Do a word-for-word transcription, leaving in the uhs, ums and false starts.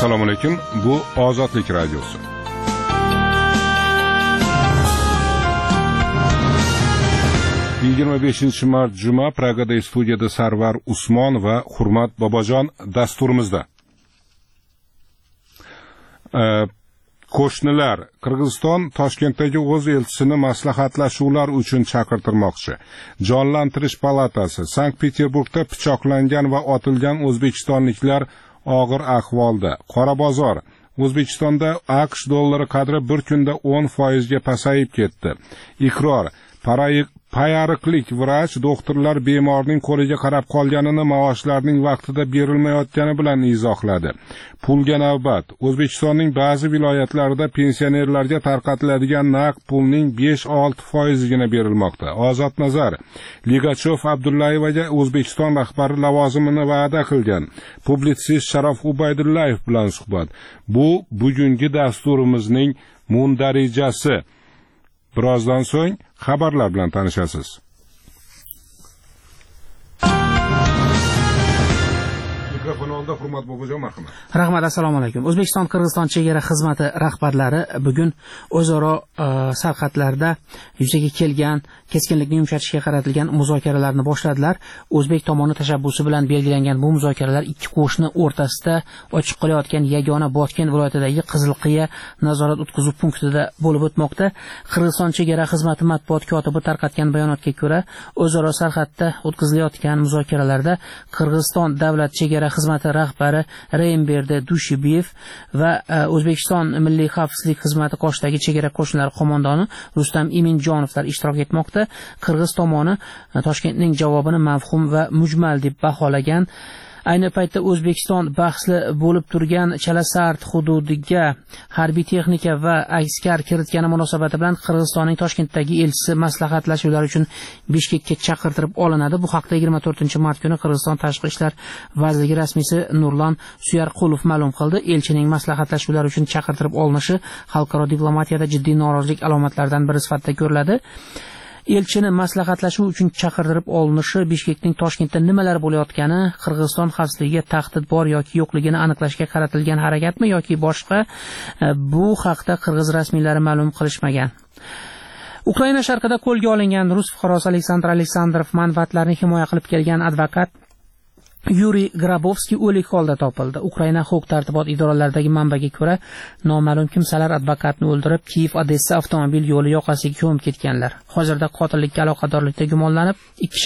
Assalomu alaykum. Bu Ozodlik radiosi. yigirma beshinchi mart juma Pragada studiyada Sarvar Usmon va Hurmat Bobojon dasturimizda. Qo'shnilar Qirg'iziston Toshkentdagi o'z elchisini maslahatlashuvlar uchun chaqirtirmoqchi. Jonlantirish palatasi Sankt-Peterburgda pichoqlangan va otilgan o'zbekistonliklar og'ir ahvolda. Qora bozor O'zbekistonda AQSh dollari qadri bir kunda o'n foiz ga pasayib ketdi. Iqror Payariqlik vrach doktorlar bemorning qo'liga qarab qolganini maoshlarning vaqtida berilmayotgani bilan izohladi. Pulga navbat. O'zbekistonning ba'zi viloyatlarida pensionerlarga tarqatiladigan naqd pulning besh olti foizigina berilmoqda. Ozod Nazar Ligachov Abdullayevaga O'zbekiston rahbari lavozimini va'da qilgan. Publitsist Sharof Ubaydullayev bilan suhbat. Bu bugungi dasturimizning mundarijasi. Birozdan so'ng xabarlar bilan tanishasiz. Mikrofonda Hurmat Bobojon marhamat. Rahmat, assalomu alaykum. O'zbekiston Qirg'iziston chegara xizmati rahbarlari bugun o'zaro sarhadlarda yuzaga kelgan keskinlikni yumshatishga qaratilgan muzokaralarni boshladilar. O'zbek tomoni tashabbusi bilan belgilangan bu muzokaralar ikki qo'shni o'rtasida ochiq qolayotgan yagona Botken viloyatidagi Qizilqiya nazorat o'tkazuv punktida bo'lib o'tmoqda. Qirg'iziston chegara xizmati matbuot kotibi tarqatgan bayonotga ko'ra, o'zaro sarhadda o'tkazilayotgan muzokaralarda Qirg'iziston davlat chegara xizmati rahbari Reymberdi Dushibev va O'zbekiston Milliy xavfsizlik xizmati qoshidagi chegara qo'shinlari qo'mondoni Rustam Iminjonovlar ishtirok etmoqda. Qirg'iz tomoni Toshkentning javobini mavhum va mujmal deb baholagan. Ayni paytda O'zbekiston bahsli bo'lib turgan Chalasart hududiga harbiy texnika va askar kiritgani munosabati bilan Qirg'izistonning Toshkentdagi elchisi maslahatlashuvlar uchun Bishkekka chaqirtirib olinadi. Bu haqda yigirma to'rtinchi mart kuni Qirg'iziston Tashqi ishlar vazirligi rasmiysi Nurlan Suyarqulov ma'lum qildi. Elchining maslahatlashuvlar uchun chaqirtirib olinishi xalqaro diplomatiyada jiddiy norozilik alomatlaridan biri sifatida ko'riladi. Elchini maslahatlashuv uchun chaqirtirib olinishi Bishkekning Toshkentda nimalar bo'layotgani, Qirg'iziston xavfsizligiga tahdid bor yoki yo'qligini aniqlashga qaratilgan harakatmi yoki boshqa, bu haqda qirg'iz rasmiylari ma'lum qilishmagan. Ukraina sharqida qo'lga olingan rus fuqarosi Aleksandr Aleksandrov manfaatlarini himoya qilib kelgan advokat Yuriy Grabovskiy o'lik holda topildi. Ukraina huquq-tartibot idoralaridagi manbaga ko'ra, noma'lum kimsalar advokatni o'ldirib, Kiyev-Odessa avtomobil yo'li yoqasiga ko'mib ketganlar. Hozirda qotillikka aloqadorlikda gumonlanib, ikki